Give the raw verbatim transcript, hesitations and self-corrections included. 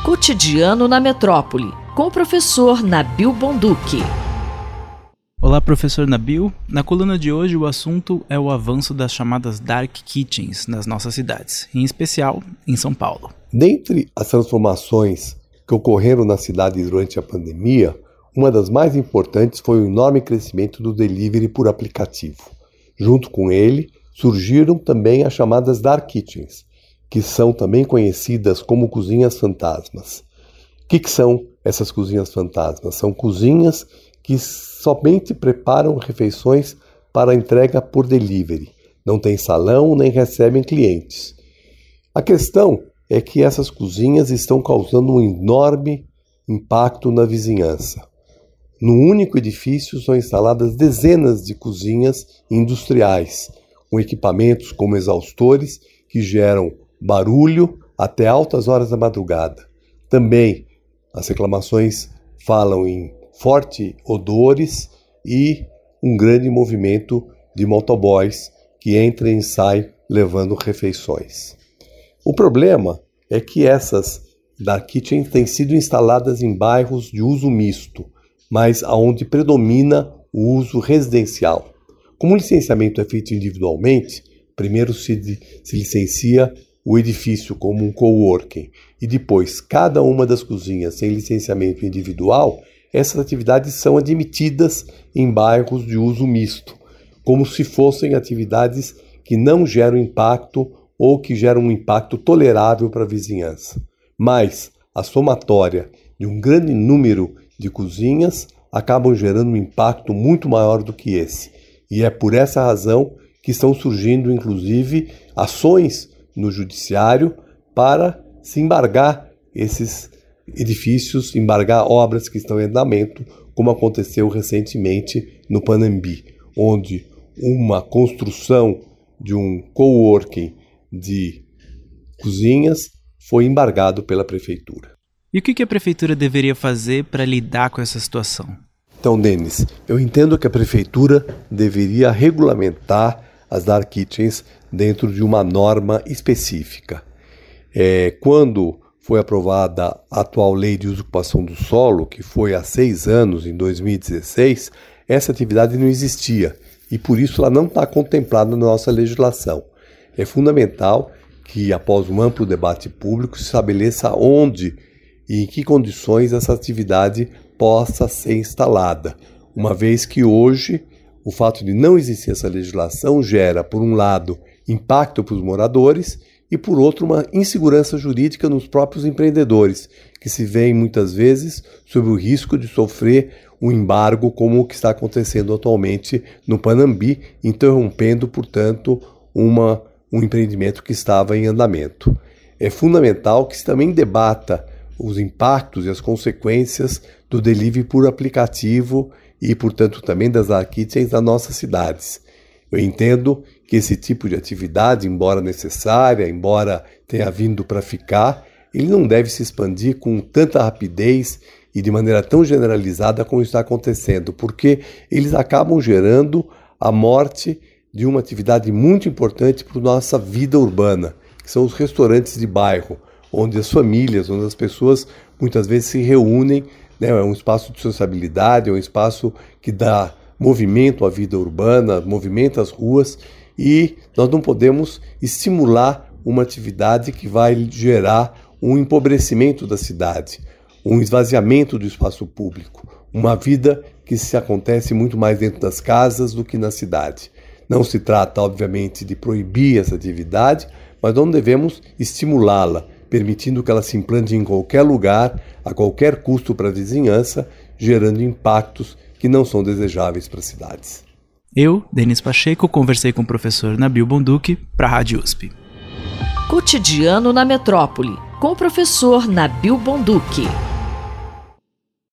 Cotidiano na Metrópole, com o professor Nabil Bonduki. Olá, professor Nabil. Na coluna de hoje o assunto é o avanço das chamadas Dark Kitchens nas nossas cidades, em especial em São Paulo. Dentre as transformações que ocorreram na cidade durante a pandemia, uma das mais importantes foi o enorme crescimento do delivery por aplicativo. Junto com ele, surgiram também as chamadas Dark Kitchens, que são também conhecidas como cozinhas fantasmas. O que, que são essas cozinhas fantasmas? São cozinhas que somente preparam refeições para entrega por delivery. Não tem salão nem recebem clientes. A questão é que essas cozinhas estão causando um enorme impacto na vizinhança. No único edifício são instaladas dezenas de cozinhas industriais, com equipamentos como exaustores que geram barulho até altas horas da madrugada. Também as reclamações falam em fortes odores e um grande movimento de motoboys que entra e sai levando refeições. O problema é que essas Dark Kitchens têm sido instaladas em bairros de uso misto, mas onde predomina o uso residencial. Como o licenciamento é feito individualmente, primeiro se, se licencia o edifício como um coworking e depois cada uma das cozinhas sem licenciamento individual, essas atividades são admitidas em bairros de uso misto, como se fossem atividades que não geram impacto ou que geram um impacto tolerável para a vizinhança. Mas a somatória de um grande número de cozinhas acabam gerando um impacto muito maior do que esse. E é por essa razão que estão surgindo, inclusive, ações no judiciário para se embargar esses edifícios, embargar obras que estão em andamento, como aconteceu recentemente no Panambi, onde uma construção de um coworking de cozinhas foi embargado pela prefeitura. E o que a prefeitura deveria fazer para lidar com essa situação? Então, Denis, eu entendo que a prefeitura deveria regulamentar as Dark Kitchens dentro de uma norma específica. É, quando foi aprovada a atual Lei de Usucapião do Solo, que foi há seis anos, em dois mil e dezesseis, essa atividade não existia e por isso ela não está contemplada na nossa legislação. É fundamental que, após um amplo debate público, se estabeleça onde e em que condições essa atividade possa ser instalada, uma vez que hoje o fato de não existir essa legislação gera, por um lado, impacto para os moradores e, por outro, uma insegurança jurídica nos próprios empreendedores, que se veem muitas vezes sob o risco de sofrer um embargo como o que está acontecendo atualmente no Panambi, interrompendo, portanto, uma, um empreendimento que estava em andamento. É fundamental que se também debata os impactos e as consequências do delivery por aplicativo e, portanto, também das Dark Kitchens nas nossas cidades. Eu entendo que esse tipo de atividade, embora necessária, embora tenha vindo para ficar, ele não deve se expandir com tanta rapidez e de maneira tão generalizada como está acontecendo, porque eles acabam gerando a morte de uma atividade muito importante para a nossa vida urbana, que são os restaurantes de bairro, onde as famílias, onde as pessoas muitas vezes se reúnem, né? É um espaço de sociabilidade, é um espaço que dá movimento à vida urbana, movimenta as ruas, e nós não podemos estimular uma atividade que vai gerar um empobrecimento da cidade, um esvaziamento do espaço público, uma vida que se acontece muito mais dentro das casas do que na cidade. Não se trata, obviamente, de proibir essa atividade, mas não devemos estimulá-la, permitindo que ela se implante em qualquer lugar, a qualquer custo para a vizinhança, gerando impactos que não são desejáveis para as cidades. Eu, Denis Pacheco, conversei com o professor Nabil Bonduki para a Rádio U S P. Cotidiano na Metrópole, com o professor Nabil Bonduki.